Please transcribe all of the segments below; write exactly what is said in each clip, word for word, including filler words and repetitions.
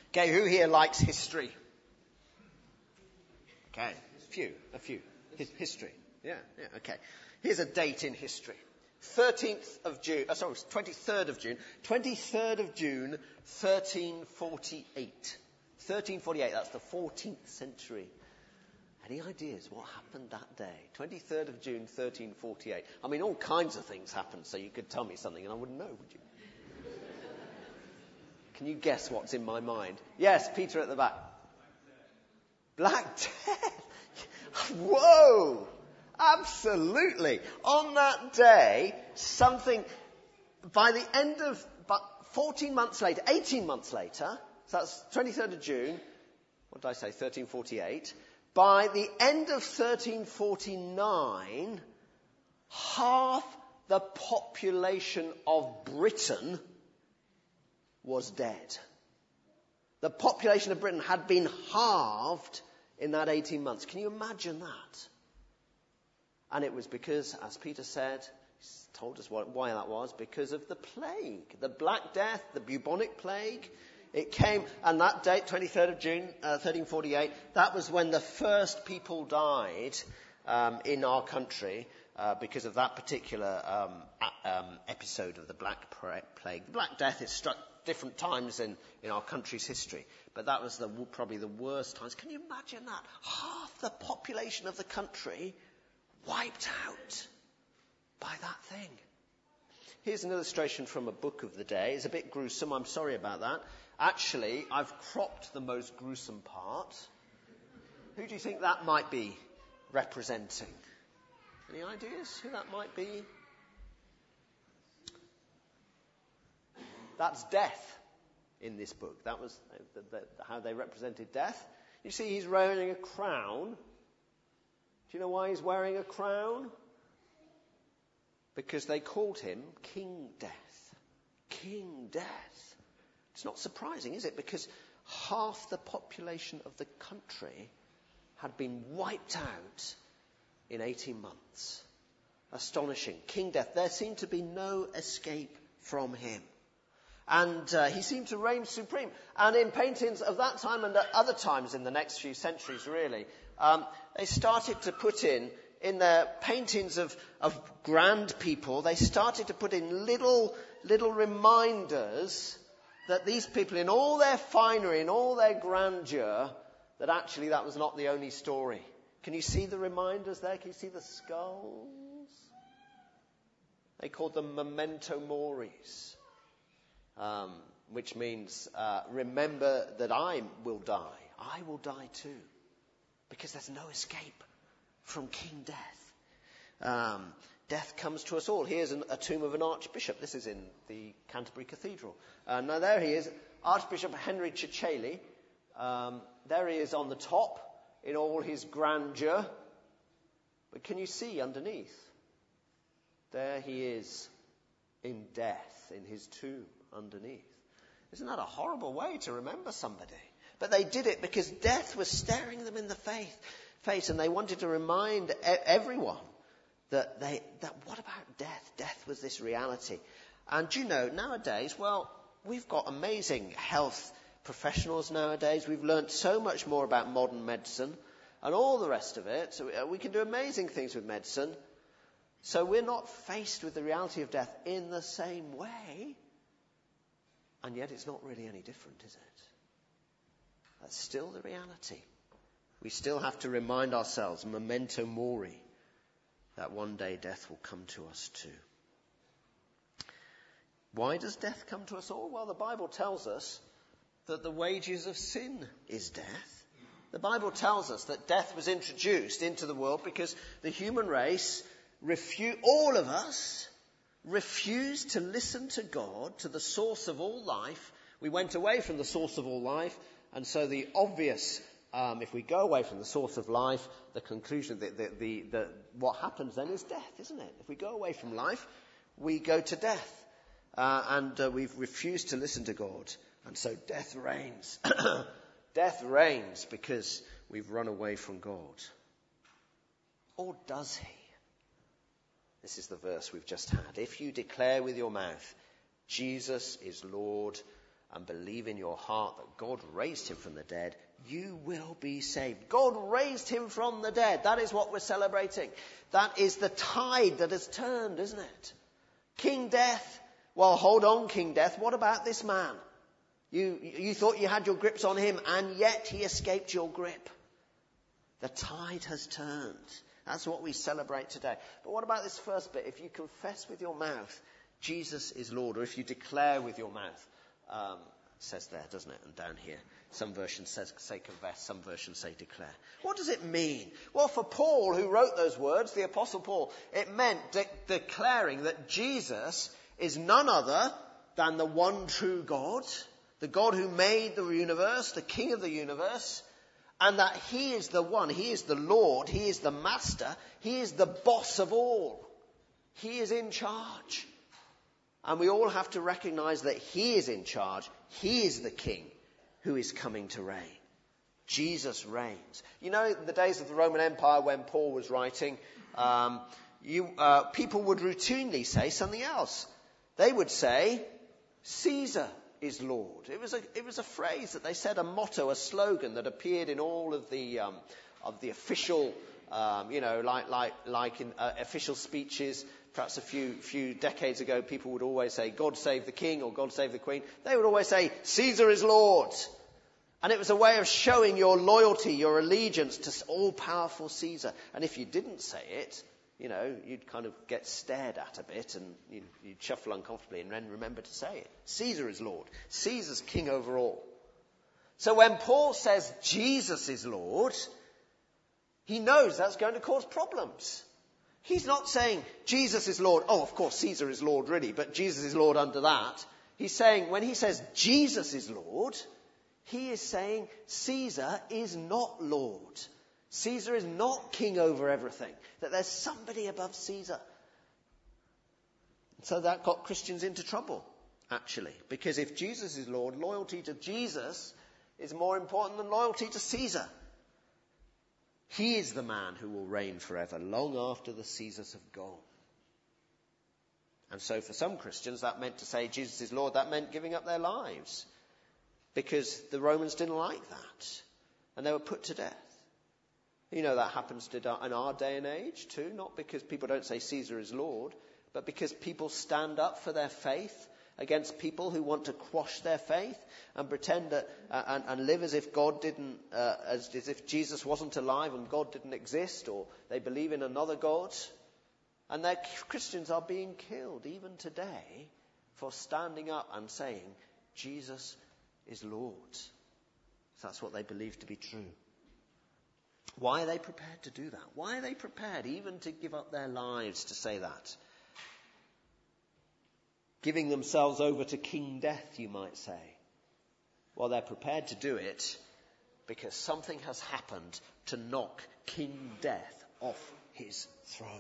Okay, who here likes history? Okay, a few, a few. His, history. Yeah, yeah, okay. Here's a date in history. thirteenth of June, oh, sorry, twenty-third of June. twenty-third of June, thirteen forty-eight. thirteen forty-eight, that's the fourteenth century. Any ideas what happened that day? twenty-third of June, thirteen forty-eight. I mean, all kinds of things happened, so you could tell me something and I wouldn't know, would you? Can you guess what's in my mind? Yes, Peter at the back. Black Death. Whoa! Absolutely. On that day, something, by the end of, but fourteen months later, eighteen months later, so that's twenty-third of June, what did I say, thirteen forty-eight, by the end of thirteen forty-nine, half the population of Britain was dead. The population of Britain had been halved in that eighteen months. Can you imagine that? And it was because, as Peter said, he told us what, why that was, because of the plague, the Black Death, the bubonic plague. It came, and that date, twenty-third of June, uh, thirteen forty-eight, that was when the first people died um, in our country uh, because of that particular um, a, um, episode of the Black Plague. The Black Death, it struck different times in, in our country's history, but that was the, probably the worst times. Can you imagine that? Half the population of the country wiped out by that thing. Here's an illustration from a book of the day. It's a bit gruesome. I'm sorry about that. Actually, I've cropped the most gruesome part. Who do you think that might be representing? Any ideas who that might be? That's death in this book. That was the, the, how they represented death. You see, he's wearing a crown. Do you know why he's wearing a crown? Because they called him King Death. King Death. It's not surprising, is it? Because half the population of the country had been wiped out in eighteen months. Astonishing. King Death. There seemed to be no escape from him. And uh, he seemed to reign supreme. And in paintings of that time and at other times in the next few centuries, really, um, they started to put in, in their paintings of, of grand people, they started to put in little, little reminders that these people, in all their finery, in all their grandeur, that actually that was not the only story. Can you see the reminders there? Can you see the skulls? They called them memento moris. Um, which means, uh, remember that I will die. I will die too. Because there's no escape from King Death. Um, death comes to us all. Here's an, a tomb of an archbishop. This is in the Canterbury Cathedral. Uh, now there he is, Archbishop Henry Ciccelli. Um, there he is on the top in all his grandeur. But can you see underneath? There he is in death, in his tomb. Underneath. Isn't that a horrible way to remember somebody? But they did it because death was staring them in the face, face and they wanted to remind e- everyone that they, that what about death? Death was this reality. And you know, nowadays, well, we've got amazing health professionals nowadays. We've learned so much more about modern medicine and all the rest of it. So we can do amazing things with medicine. So we're not faced with the reality of death in the same way. And yet it's not really any different, is it? That's still the reality. We still have to remind ourselves, memento mori, that one day death will come to us too. Why does death come to us all? Well, the Bible tells us that the wages of sin is death. The Bible tells us that death was introduced into the world because the human race, refu- all of us, refused to listen to God, to the source of all life. We went away from the source of all life, and so the obvious, um, if we go away from the source of life, the conclusion, that the, the, the, what happens then is death, isn't it? If we go away from life, we go to death, uh, and uh, we've refused to listen to God, and so death reigns. Death reigns because we've run away from God. Or does he? This is the verse we've just had. If you declare with your mouth, Jesus is Lord, and believe in your heart that God raised him from the dead, you will be saved. God raised him from the dead. That is what we're celebrating. That is the tide that has turned, isn't it? King Death. Well, hold on, King Death. What about this man? You, you thought you had your grips on him, and yet he escaped your grip. The tide has turned. That's what we celebrate today. But what about this first bit? If you confess with your mouth, Jesus is Lord, or if you declare with your mouth, um, it says there, doesn't it? And down here, some versions says, say confess, some versions say declare. What does it mean? Well, for Paul, who wrote those words, the Apostle Paul, it meant de- declaring that Jesus is none other than the one true God, the God who made the universe, the King of the universe, and that he is the one, he is the Lord, he is the master, he is the boss of all. He is in charge. And we all have to recognize that he is in charge. He is the king who is coming to reign. Jesus reigns. You know, in the days of the Roman Empire when Paul was writing, um, you, uh, people would routinely say something else. They would say, Caesar is Lord. It was a, it was a phrase that they said, a motto, a slogan that appeared in all of the, um, of the official, um, you know, like, like, like in uh, official speeches. Perhaps a few, few decades ago, people would always say, God save the king or God save the queen. They would always say, Caesar is Lord. And it was a way of showing your loyalty, your allegiance to all-powerful Caesar. And if you didn't say it, you know, you'd kind of get stared at a bit and you'd, you'd shuffle uncomfortably and then remember to say it. Caesar is Lord. Caesar's king over all. So when Paul says Jesus is Lord, he knows that's going to cause problems. He's not saying Jesus is Lord. Oh, of course, Caesar is Lord, really, but Jesus is Lord under that. He's saying, when he says Jesus is Lord, he is saying Caesar is not Lord. Caesar is not king over everything. That there's somebody above Caesar. So that got Christians into trouble, actually. Because if Jesus is Lord, loyalty to Jesus is more important than loyalty to Caesar. He is the man who will reign forever, long after the Caesars have gone. And so for some Christians, that meant to say Jesus is Lord, that meant giving up their lives. Because the Romans didn't like that. And they were put to death. You know, that happens to in our day and age too. Not because people don't say Caesar is Lord, but because people stand up for their faith against people who want to quash their faith and pretend that uh, and, and live as if God didn't, uh, as, as if Jesus wasn't alive and God didn't exist, or they believe in another God. And their Christians are being killed even today for standing up and saying Jesus is Lord. That's what they believe to be true. Why are they prepared to do that? Why are they prepared even to give up their lives to say that? Giving themselves over to King Death, you might say. Well, they're prepared to do it because something has happened to knock King Death off his throne.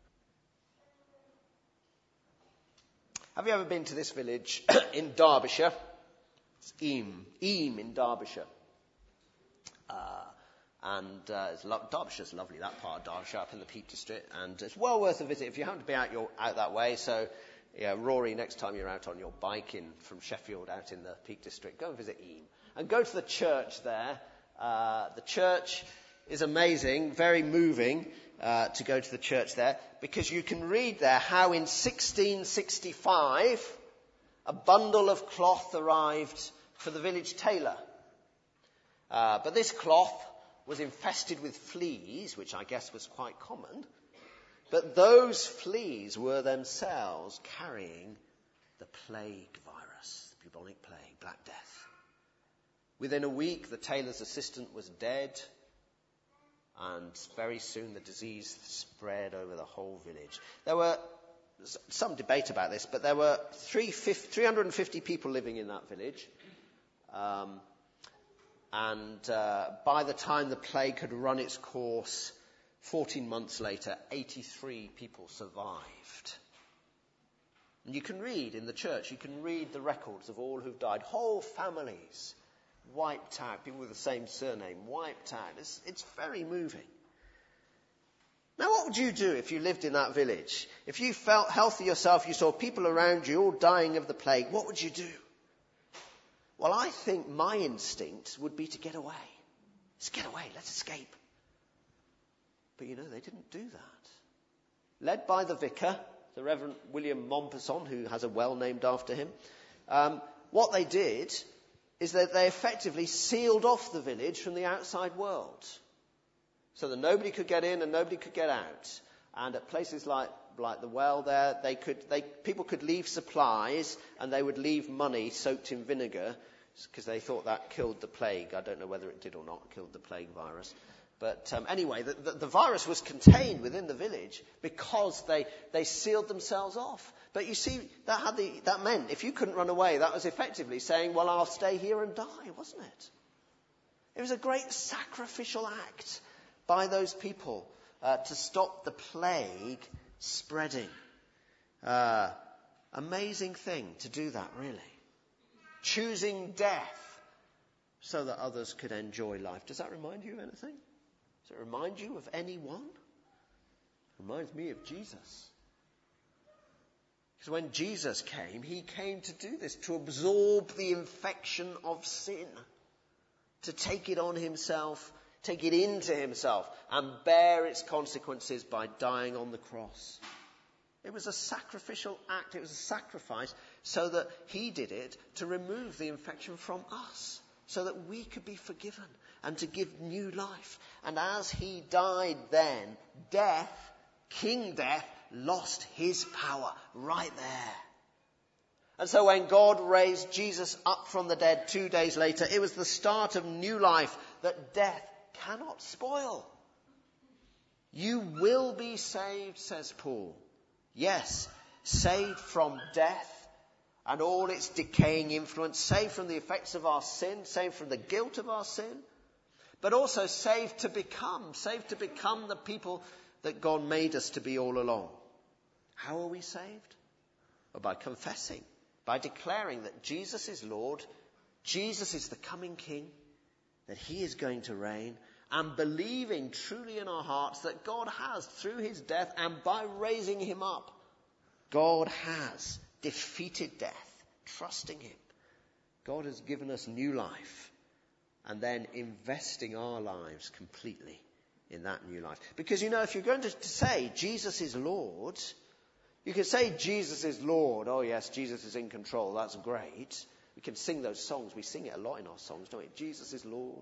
Have you ever been to this village in Derbyshire? It's Eyam. Eyam in Derbyshire. Uh, and uh, it's lo- Derbyshire's lovely, that part of Derbyshire, up in the Peak District. And it's well worth a visit if you happen to be out, your, out that way. So, yeah, Rory, next time you're out on your bike in from Sheffield out in the Peak District, go and visit Eyam. And go to the church there. Uh, the church is amazing, very moving uh, to go to the church there, because you can read there how in sixteen sixty-five a bundle of cloth arrived for the village tailor. Uh, but this cloth was infested with fleas, which I guess was quite common. But those fleas were themselves carrying the plague virus, the bubonic plague, Black Death. Within a week, the tailor's assistant was dead, and very soon the disease spread over the whole village. There were some debate about this, but there were three hundred fifty people living in that village. Um, and uh, by the time the plague had run its course, fourteen months later, eighty-three people survived. And you can read in the church, you can read the records of all who've died. Whole families wiped out, people with the same surname wiped out. It's, it's very moving. Now, what would you do if you lived in that village? If you felt healthy yourself, you saw people around you all dying of the plague, what would you do? Well, I think my instinct would be to get away. Let's get away, let's escape. But you know, they didn't do that. Led by the vicar, the Reverend William Mompesson, who has a well named after him, um, what they did is that they effectively sealed off the village from the outside world. So that nobody could get in and nobody could get out. And at places like, like the well there, they could, they, people could leave supplies and they would leave money soaked in vinegar because they thought that killed the plague. I don't know whether it did or not, killed the plague virus. But um, anyway, the, the, the virus was contained within the village because they, they sealed themselves off. But you see, that, had the, that meant if you couldn't run away, that was effectively saying, well, I'll stay here and die, wasn't it? It was a great sacrificial act by those people uh, to stop the plague spreading. Uh, amazing thing to do that, really. Choosing death so that others could enjoy life. Does that remind you of anything? Does it remind you of anyone? It reminds me of Jesus. Because when Jesus came, he came to do this, to absorb the infection of sin, to take it on himself, take it into himself, and bear its consequences by dying on the cross. It was a sacrificial act. It was a sacrifice so that he did it to remove the infection from us, so that we could be forgiven and to give new life. And as he died then, death, King Death, lost his power right there. And so when God raised Jesus up from the dead two days later, it was the start of new life that death cannot spoil. You will be saved, says Paul. Yes, saved from death and all its decaying influence, saved from the effects of our sin, saved from the guilt of our sin, but also saved to become, saved to become the people that God made us to be all along. How are we saved? Well, by confessing, by declaring that Jesus is Lord, Jesus is the coming King, that he is going to reign, and believing truly in our hearts that God has, through his death and by raising him up, God has defeated death, trusting him. God has given us new life, and then investing our lives completely in that new life. Because, you know, if you're going to say Jesus is Lord, you can say Jesus is Lord. Oh, yes, Jesus is in control. That's great. We can sing those songs. We sing it a lot in our songs, don't we? Jesus is Lord.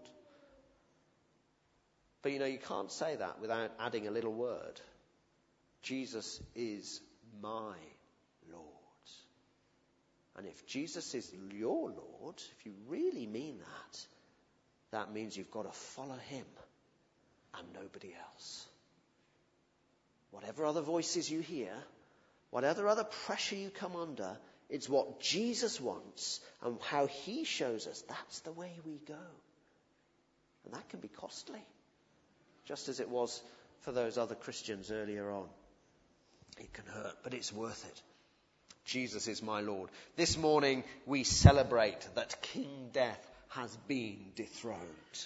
But, you know, you can't say that without adding a little word. Jesus is my Lord. And if Jesus is your Lord, if you really mean that, that means you've got to follow him and nobody else. Whatever other voices you hear, whatever other pressure you come under, it's what Jesus wants and how he shows us. That's the way we go. And that can be costly, just as it was for those other Christians earlier on. It can hurt, but it's worth it. Jesus is my Lord. This morning we celebrate that King Death has been dethroned.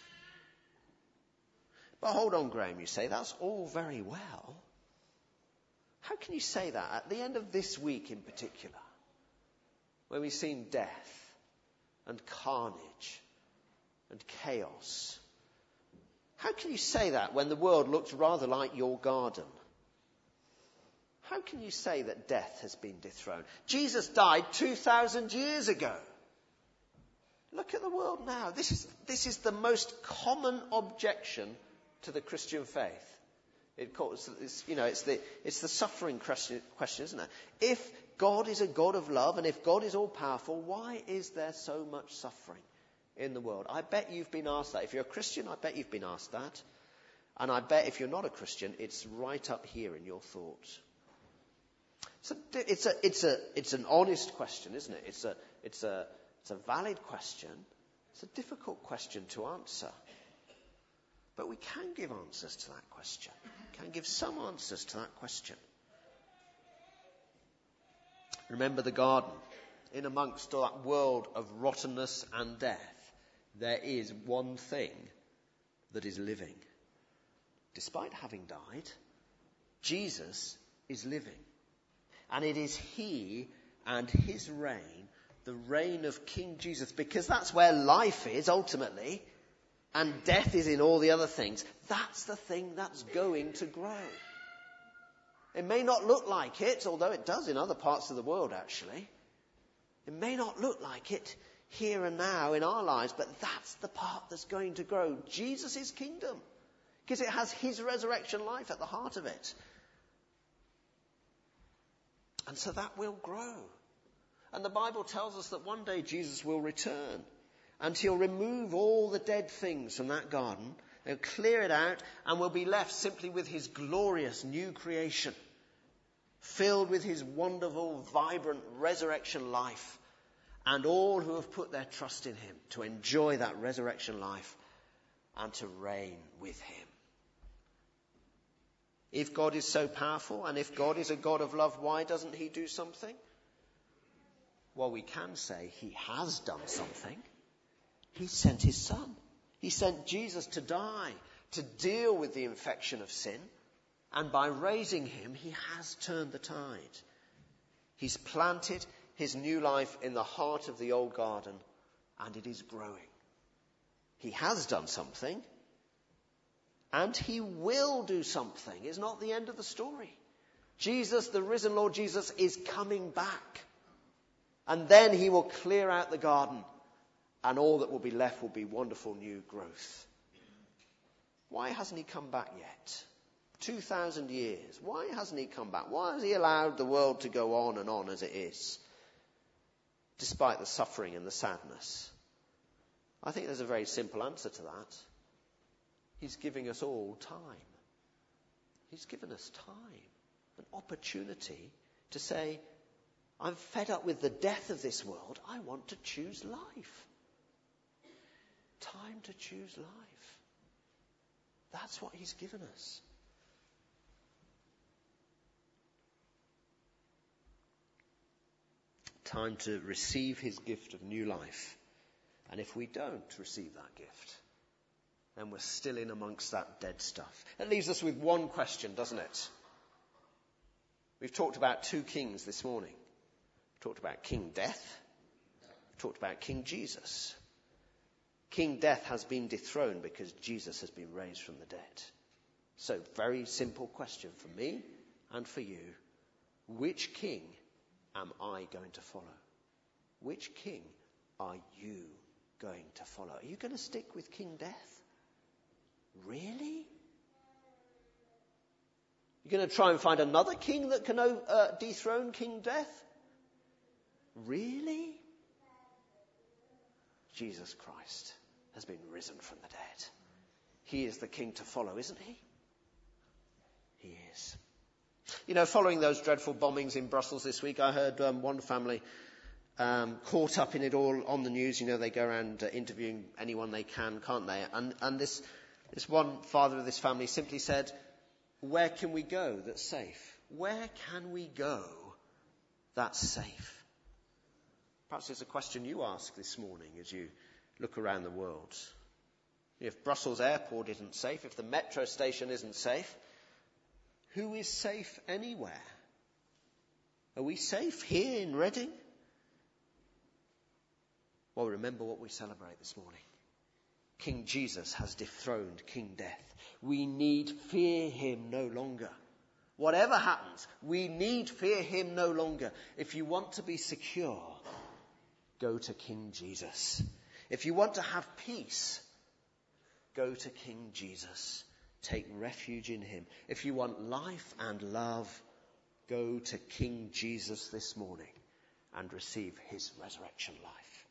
But hold on, Graham, you say, that's all very well. How can you say that at the end of this week in particular, when we've seen death and carnage and chaos? How can you say that when the world looks rather like your garden? How can you say that death has been dethroned? Jesus died two thousand years ago. Look at the world now. This is, this is the most common objection to the Christian faith. It calls, it's, you know, it's the, it's the suffering question, question, isn't it? If God is a God of love and if God is all powerful, why is there so much suffering in the world? I bet you've been asked that. If you're a Christian, I bet you've been asked that. And I bet if you're not a Christian, it's right up here in your thoughts. So it's a, it's a, it's an honest question, isn't it? It's a, it's a, it's a valid question. It's a difficult question to answer. But we can give answers to that question. We can give some answers to that question. Remember the garden. In amongst all that world of rottenness and death, there is one thing that is living. Despite having died, Jesus is living. And it is he and his reign the reign of King Jesus, because that's where life is ultimately, and death is in all the other things. That's the thing that's going to grow. It may not look like it, although it does in other parts of the world actually. It may not look like it here and now in our lives, but that's the part that's going to grow. Jesus' kingdom, because it has his resurrection life at the heart of it. And so that will grow. And the Bible tells us that one day Jesus will return, and he'll remove all the dead things from that garden. He'll clear it out, and we'll be left simply with his glorious new creation, filled with his wonderful, vibrant resurrection life, and all who have put their trust in him to enjoy that resurrection life and to reign with him. If God is so powerful, and if God is a God of love, why doesn't he do something? Well, we can say he has done something. He sent his son. He sent Jesus to die, to deal with the infection of sin. And by raising him, he has turned the tide. He's planted his new life in the heart of the old garden, and it is growing. He has done something, and he will do something. It's not the end of the story. Jesus, the risen Lord Jesus, is coming back. And then he will clear out the garden, and all that will be left will be wonderful new growth. Why hasn't he come back yet? Two thousand years. Why hasn't he come back? Why has he allowed the world to go on and on as it is, despite the suffering and the sadness? I think there's a very simple answer to that. He's giving us all time. He's given us time, an opportunity to say, I'm fed up with the death of this world. I want to choose life. Time to choose life. That's what he's given us. Time to receive his gift of new life. And if we don't receive that gift, then we're still in amongst that dead stuff. That leaves us with one question, doesn't it? We've talked about two kings this morning. We've talked about King Death. We've talked about King Jesus. King Death has been dethroned because Jesus has been raised from the dead. So, very simple question for me and for you. Which king am I going to follow? Which king are you going to follow? Are you going to stick with King Death? Really? You're going to try and find another king that can uh, dethrone King Death? Really? Jesus Christ has been risen from the dead. He is the king to follow, isn't he? He is. You know, following those dreadful bombings in Brussels this week, I heard um, one family um, caught up in it all on the news. You know, they go around uh, interviewing anyone they can, can't they? And, and this, this one father of this family simply said, where can we go that's safe? Where can we go that's safe? Perhaps it's a question you ask this morning as you look around the world. If Brussels airport isn't safe, if the metro station isn't safe, who is safe anywhere? Are we safe here in Reading? Well, remember what we celebrate this morning. King Jesus has dethroned King Death. We need fear him no longer. Whatever happens, we need fear him no longer. If you want to be secure, go to King Jesus. If you want to have peace, go to King Jesus. Take refuge in him. If you want life and love, go to King Jesus this morning and receive his resurrection life.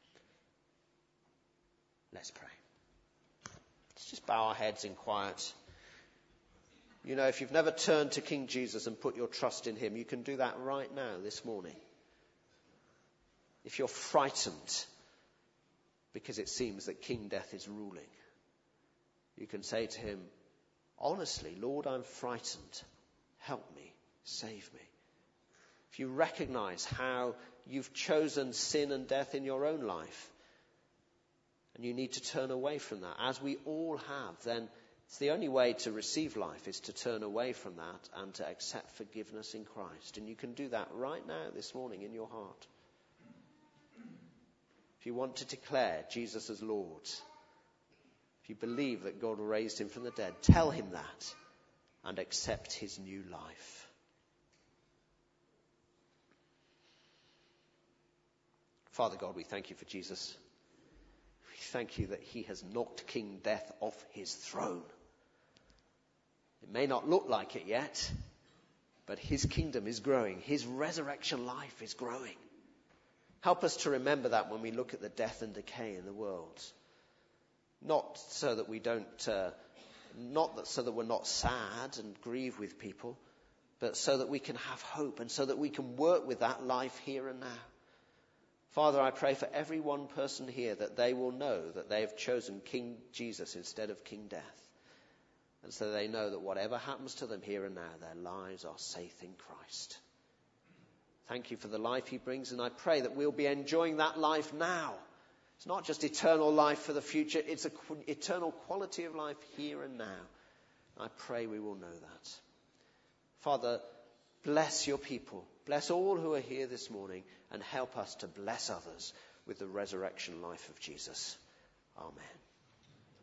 Let's pray. Let's just bow our heads in quiet. You know, if you've never turned to King Jesus and put your trust in him, you can do that right now, this morning. If you're frightened because it seems that King Death is ruling, you can say to him, honestly, Lord, I'm frightened. Help me. Save me. If you recognize how you've chosen sin and death in your own life, and you need to turn away from that, as we all have, then it's the only way to receive life is to turn away from that and to accept forgiveness in Christ. And you can do that right now, this morning, in your heart. if you want to declare Jesus as Lord, if you believe that God raised him from the dead, tell him that and accept his new life. Father God, we thank you for Jesus. We thank you that he has knocked King Death off his throne. It may not look like it yet, but his kingdom is growing. His resurrection life is growing. Help us to remember that when we look at the death and decay in the world. Not so that we don't, uh, not that so that we're not sad and grieve with people, but so that we can have hope and so that we can work with that life here and now. Father, I pray for every one person here that they will know that they have chosen King Jesus instead of King Death. And so they know that whatever happens to them here and now, their lives are safe in Christ. Thank you for the life he brings, and I pray that we'll be enjoying that life now. It's not just eternal life for the future, it's an qu- eternal quality of life here and now. I pray we will know that. Father, bless your people. Bless all who are here this morning and help us to bless others with the resurrection life of Jesus. Amen.